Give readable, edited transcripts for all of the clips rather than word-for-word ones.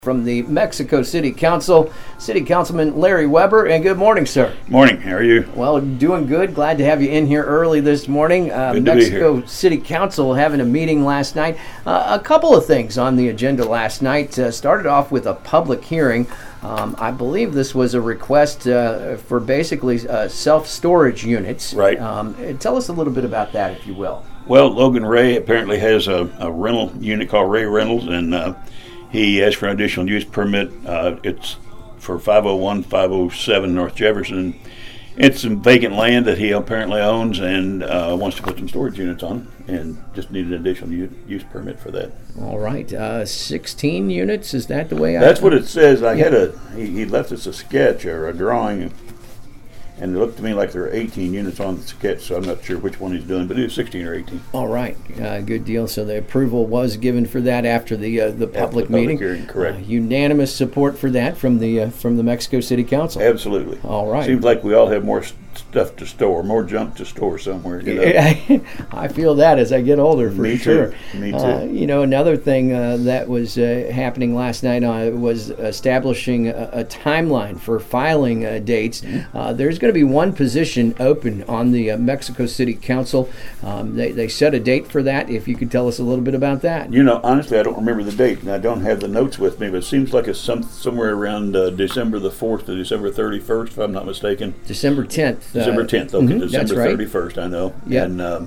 From the Mexico City Council, City Councilman Larry Weber, and good morning, sir. Morning, how are you? Well, doing good. Glad to have you in here early this morning. Good to Mexico be here. City Council having a meeting last night. A couple of things on the agenda last night. Started off with a public hearing. I believe this was a request for basically self-storage units. Right. Tell us a little bit about that, if you will. Well, Logan Ray apparently has a rental unit called Ray Rentals, and he asked for an additional use permit. It's for 501, 507 North Jefferson. It's some vacant land that he apparently owns and wants to put some storage units on, and just needed an additional use permit for that. All right. 16 units, is that the way That's what it says. He left us a sketch or a drawing, and it looked to me like there were 18 units on the sketch, so I'm not sure which one he's doing, but it was 16 or 18. All right, good deal. So the approval was given for that after the public meeting. Hearing, correct. Unanimous support for that from the Mexico City Council. Absolutely. All right. Seems like we all have more stuff to store, more junk to store somewhere. You know? I feel that as I get older, for Me sure. too. Me too. Another thing that was happening last night was establishing a timeline for filing dates. Mm-hmm. There's going to be one position open on the Mexico City Council. They set a date for that. If you could tell us a little bit about that. You know, honestly, I don't remember the date, and I don't have the notes with me, but it seems like it's somewhere around December the 4th to December 31st, if I'm not mistaken. December 10th. December 10th, okay, December that's right. 31st, I know. Yep. And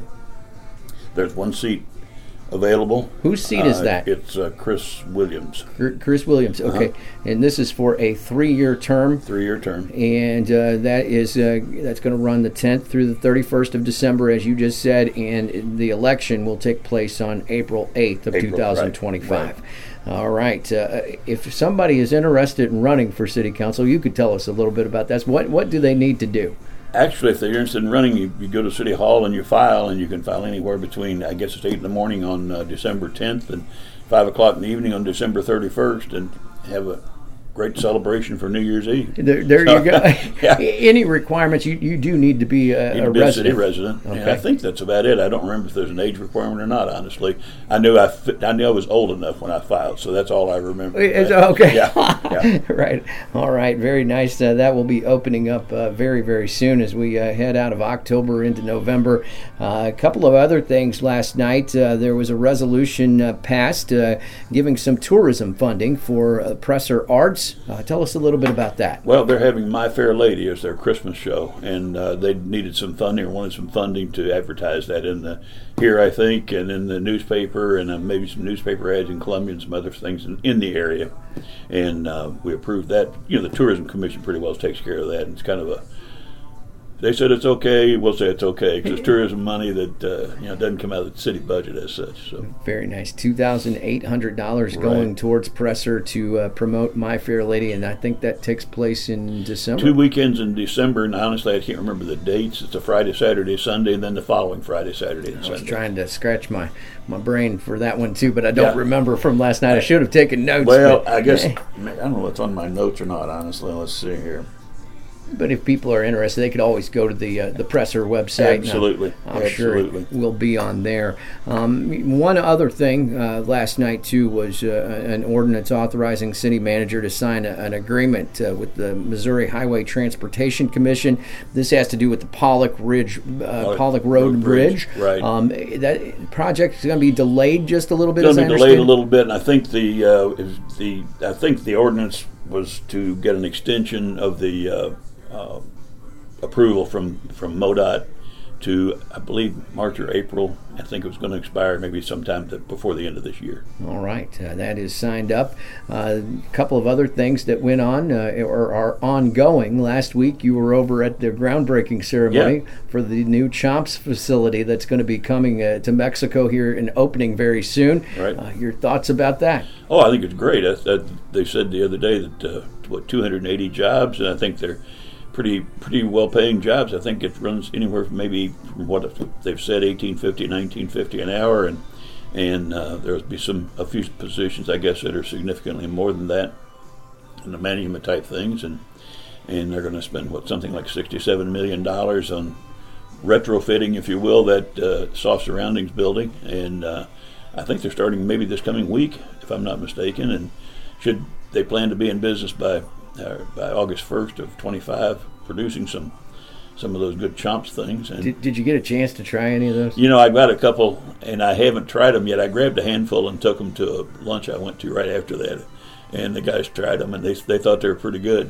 there's one seat available. Whose seat is that? It's Chris Williams. Chris Williams, okay. And this is for a 3-year term. 3-year term. And that's going to run the 10th through the 31st of December, as you just said, and the election will take place on April 8th of 2025. Right. All right. If somebody is interested in running for City Council, you could tell us a little bit about that. What do they need to do? Actually, if they're interested in running, you go to City Hall and you file, and you can file anywhere between, I guess it's 8 in the morning on December 10th and 5 o'clock in the evening on December 31st, and have a great celebration for New Year's Eve. There you go. Yeah. Any requirements, you do need to be a City resident. resident. Okay. And I think that's about it. I don't remember if there's an age requirement or not, honestly. I knew I was old enough when I filed, so that's all I remember. Okay. Yeah. Right. All right. Very nice. That will be opening up very, very soon as we head out of October into November. A couple of other things last night. There was a resolution passed giving some tourism funding for Presser Arts. Tell us a little bit about that. Well, they're having My Fair Lady as their Christmas show, and they needed some funding, or wanted some funding to advertise that here, I think, and in the newspaper, and maybe some newspaper ads in Columbia and some other things in the area. And we approved that. You know, the Tourism Commission pretty well takes care of that, and it's kind of they said it's okay, we'll say it's okay, because it's tourism money that doesn't come out of the city budget as such. So very nice. $2,800 going towards Presser to promote My Fair Lady, and I think that takes place in December. 2 weekends in December, and honestly, I can't remember the dates. It's a Friday, Saturday, Sunday, and then the following Friday, Saturday, and Sunday. I was trying to scratch my brain for that one too, but I don't remember from last night. I should have taken notes. Well, I guess I don't know what's on my notes or not. Honestly, let's see here. But if people are interested, they could always go to the Presser website. Absolutely. I'm sure it will be on there. One other thing last night, too, was an ordinance authorizing city manager to sign an agreement with the Missouri Highway Transportation Commission. This has to do with the Pollock Road Bridge. Right. That project is going to be delayed just a little bit. It's going to be delayed a little bit, and I think the ordinance was to get an extension of the approval from MoDOT to, I believe, March or April. I think it was going to expire maybe sometime before the end of this year. All right. That is signed up. A couple of other things that went on or are ongoing. Last week you were over at the groundbreaking ceremony for the new Chomps facility that's going to be coming to Mexico here and opening very soon. Right. Your thoughts about that? Oh, I think it's great. They said the other day that 280 jobs, and I think they're pretty well-paying jobs. I think it runs anywhere from what they've said, $18.50, $19.50 an hour, and there'll be a few positions, I guess, that are significantly more than that in the management type things, and they're going to spend something like $67 million on retrofitting, if you will, that soft surroundings building, and I think they're starting maybe this coming week, if I'm not mistaken, and should they plan to be in business by August 1st of 25, producing some of those good Chomps things. And did you get a chance to try any of those? I've got a couple, and I haven't tried them yet. I grabbed a handful and took them to a lunch I went to right after that, and the guys tried them, and they thought they were pretty good.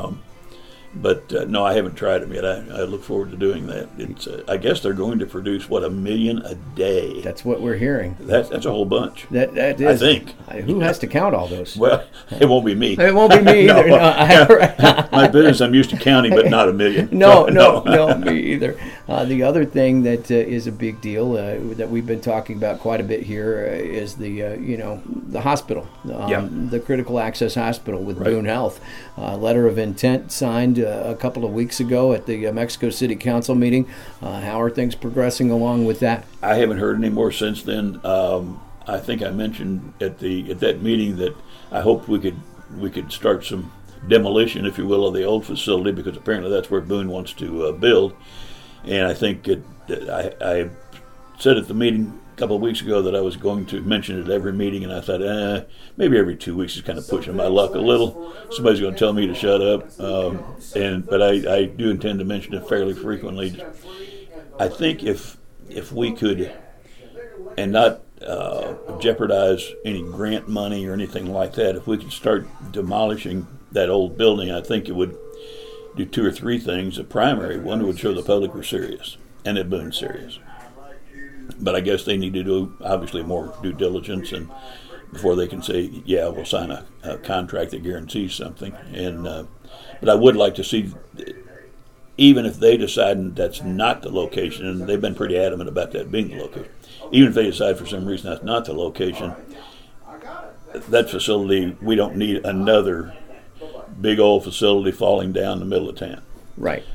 But no, I haven't tried them yet. I look forward to doing that. It's I guess they're going to produce 1 million a day. That's what we're hearing. That's a whole bunch. That is. I think. Who has to count all those? Well, it won't be me. It won't be me either. My business, I'm used to counting, but not 1 million. No, me either. The other thing that is a big deal that we've been talking about quite a bit here is the hospital, the critical access hospital with Boone Health. Letter of intent signed a couple of weeks ago at the Mexico City Council meeting. How are things progressing along with that? I haven't heard any more since then. I think I mentioned at that meeting that I hoped we could start some demolition, if you will, of the old facility, because apparently that's where Boone wants to build. And I think I said at the meeting a couple of weeks ago that I was going to mention it at every meeting, and I thought, maybe every 2 weeks is kind of pushing my luck a little. Somebody's going to tell me to shut up, but I do intend to mention it fairly frequently. I think if we could, and not jeopardize any grant money or anything like that, if we could start demolishing that old building, I think it would do 2 or 3 things. The primary one would show the public we're serious, and that Boone's serious. But I guess they need to do, obviously, more due diligence and before they can say, yeah, we'll sign a contract that guarantees something. And but I would like to see, even if they decide that's not the location, and they've been pretty adamant about that being the location, even if they decide for some reason that's not the location, that facility, we don't need another big old facility falling down the middle of town. Right.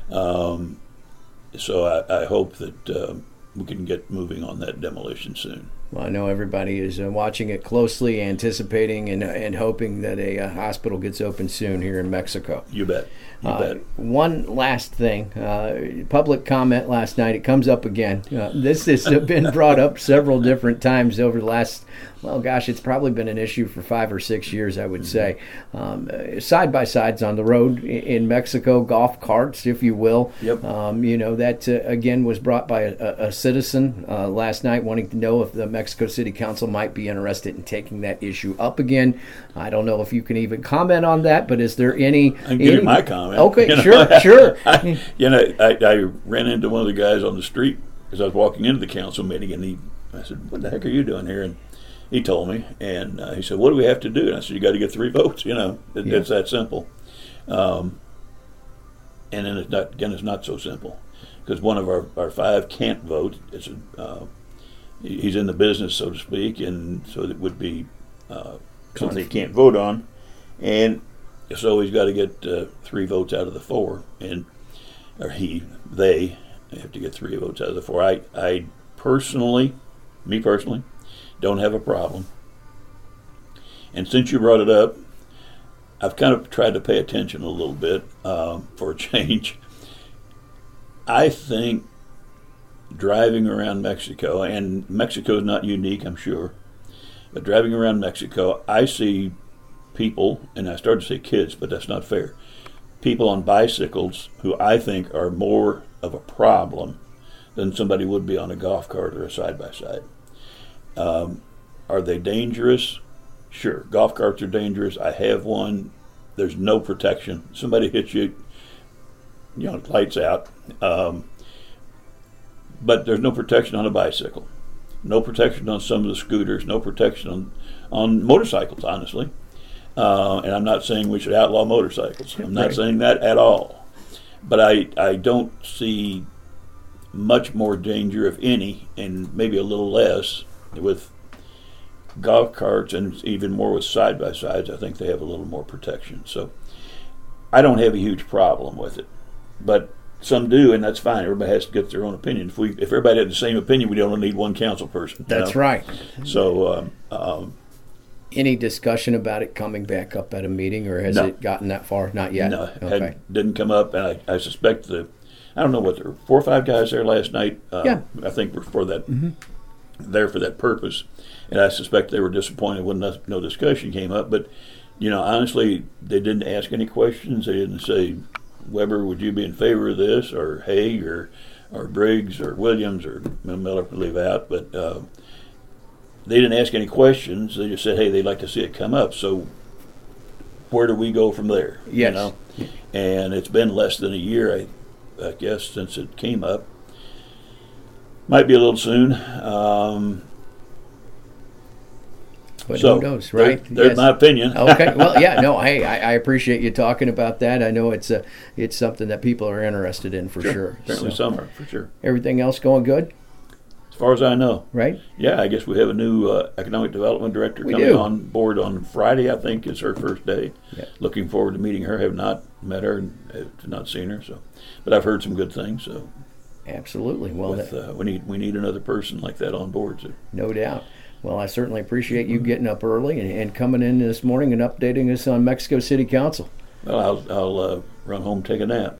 So I hope that we can get moving on that demolition soon. Well, I know everybody is watching it closely, anticipating and hoping that a hospital gets open soon here in Mexico. You bet. One last thing, public comment last night. It comes up again. This has been brought up several different times over the last, it's probably been an issue for 5 or 6 years, I would say. Side-by-sides on the road in Mexico, golf carts, if you will. Yep. That, again, was brought by a citizen last night wanting to know if the Mexico City Council might be interested in taking that issue up again. I don't know if you can even comment on that, but is there any... I can give you my comment. Okay, sure. I ran into one of the guys on the street as I was walking into the council meeting, and I said, "What the heck are you doing here?" And he told me, and he said, "What do we have to do?" And I said, "You got to get 3 votes. It's that simple." And then it's not so simple, because one of our 5 can't vote. He's in the business, so to speak, and so it would be something he can't vote on, and so he's got to get 3 votes out of the 4, they have to get 3 votes out of the 4. I personally, don't have a problem. And since you brought it up, I've kind of tried to pay attention a little bit for a change. I think driving around Mexico, and Mexico is not unique, I'm sure, but driving around Mexico, I see people, and I started to say kids, but that's not fair, people on bicycles who I think are more of a problem than somebody would be on a golf cart or a side-by-side. Are they dangerous? Sure, golf carts are dangerous. I have one. There's no protection. Somebody hits you, lights out. But there's no protection on a bicycle. No protection on some of the scooters. No protection on motorcycles, honestly. And I'm not saying we should outlaw motorcycles. I'm not saying that at all. But I don't see much more danger, if any, and maybe a little less, with golf carts, and even more with side-by-sides. I think they have a little more protection. So I don't have a huge problem with it. But some do, and that's fine. Everybody has to get their own opinion. If everybody had the same opinion, we'd only need one council person. That's right. So any discussion about it coming back up at a meting, or has it gotten that far? Not yet. No, didn't come up, and I suspect I don't know what there were 4 or 5 guys there last night. I think were for that there for that purpose, and I suspect they were disappointed when no discussion came up. But Honestly, they didn't ask any questions. They didn't say, Weber, would you be in favor of this, or Haig, or Briggs, or Williams, or Miller could leave out, but they didn't ask any questions. They just said, hey, they'd like to see it come up. So where do we go from there? Yes. And it's been less than a year, I guess, since it came up. Might be a little soon. But who knows, right? There's my opinion. Okay. Well, yeah. No. Hey, I appreciate you talking about that. I know it's something that people are interested in for sure. Certainly, some are for sure. Everything else going good? As far as I know, right? Yeah, I guess we have a new economic development director coming on board on Friday. I think is her first day. Yeah. Looking forward to meeting her. Have not met her and have not seen her. But I've heard some good things. So absolutely. Well, we need another person like that on board. So. No doubt. Well, I certainly appreciate you getting up early and coming in this morning and updating us on Mexico City Council. Well, I'll run home and take a nap.